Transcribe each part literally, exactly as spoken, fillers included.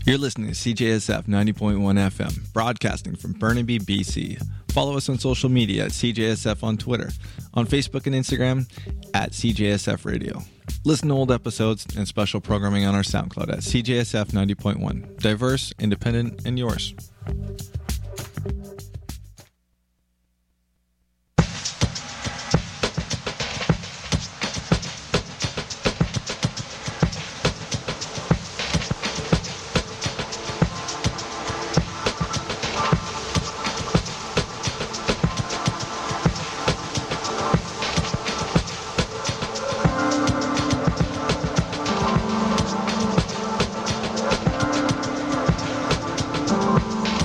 You're listening to C J S F ninety point one F M, broadcasting from Burnaby, B C. Follow us on social media at C J S F on Twitter, on Facebook and Instagram at C J S F Radio. Listen to old episodes and special programming on our SoundCloud at C J S F ninety point one. Diverse, independent, and yours. Thank you.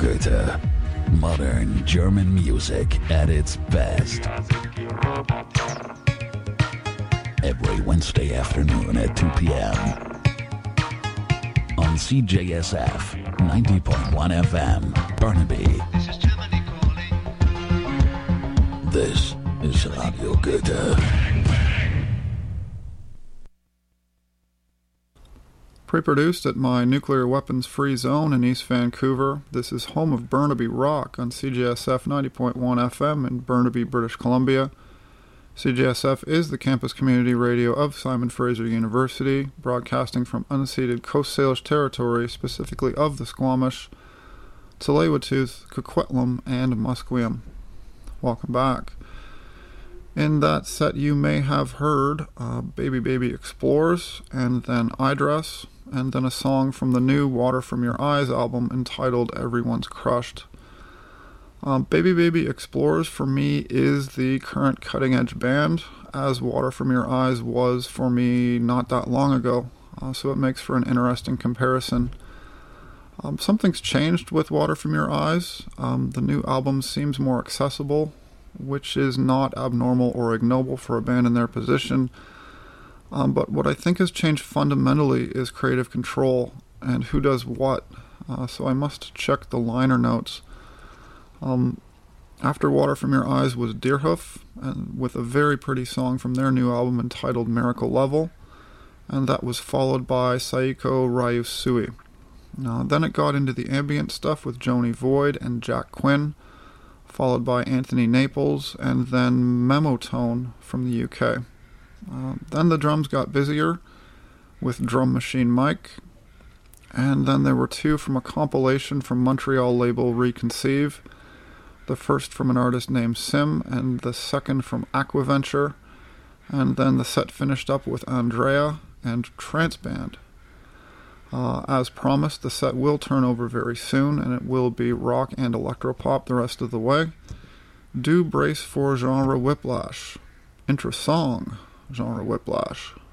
Goethe. Modern German music at its best. Every Wednesday afternoon at two p.m. on C J S F ninety point one F M, Burnaby. This is Germany calling. This is Radio Goethe. Pre-produced at my nuclear weapons-free zone in East Vancouver, this is home of Burnaby Rock on C J S F ninety point one F M in Burnaby, British Columbia. C J S F is the campus community radio of Simon Fraser University, broadcasting from unceded Coast Salish territory, specifically of the Squamish, Tsleil-Waututh, Coquitlam, and Musqueam. Welcome back. In that set you may have heard uh, Baby Baby Explores, and then I Dress, and then a song from the new Water From Your Eyes album entitled Everyone's Crushed. Um, Baby Baby Explores for me is the current cutting edge band, as Water From Your Eyes was for me not that long ago, uh, so it makes for an interesting comparison. Um, something's changed with Water From Your Eyes. Um, the new album seems more accessible, which is not abnormal or ignoble for a band in their position. Um, but what I think has changed fundamentally is creative control and who does what, uh, so I must check the liner notes. Um, after Water From Your Eyes was Deerhoof, and with a very pretty song from their new album entitled Miracle Level, and that was followed by Saiko Ryusui. Uh, then it got into the ambient stuff with Joni Void and Jack Quinn, followed by Anthony Naples, and then Memotone from the U K. Uh, then the drums got busier with Drum Machine Mike, and then there were two from a compilation from Montreal label Reconceive, the first from an artist named Sim, and the second from Aquaventure, and then the set finished up with Andrea and Trance Band. Uh, as promised, the set will turn over very soon, and it will be rock and electropop the rest of the way. Do brace for genre whiplash. Intro song, genre whiplash.